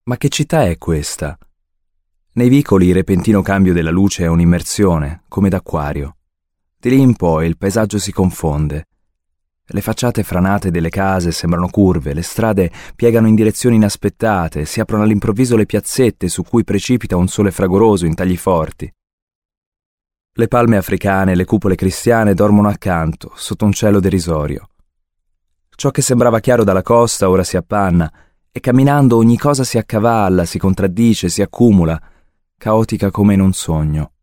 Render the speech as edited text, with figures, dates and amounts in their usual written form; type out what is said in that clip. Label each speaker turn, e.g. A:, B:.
A: Ma che città è questa? Nei vicoli il repentino cambio della luce è un'immersione, come d'acquario. Di lì in poi il paesaggio si confonde. Le facciate franate delle case sembrano curve, le strade piegano in direzioni inaspettate, si aprono all'improvviso le piazzette su cui precipita un sole fragoroso in tagli forti. Le palme africane e le cupole cristiane dormono accanto, sotto un cielo derisorio. Ciò che sembrava chiaro dalla costa ora si appanna, e camminando ogni cosa si accavalla, si contraddice, si accumula, caotica come in un sogno.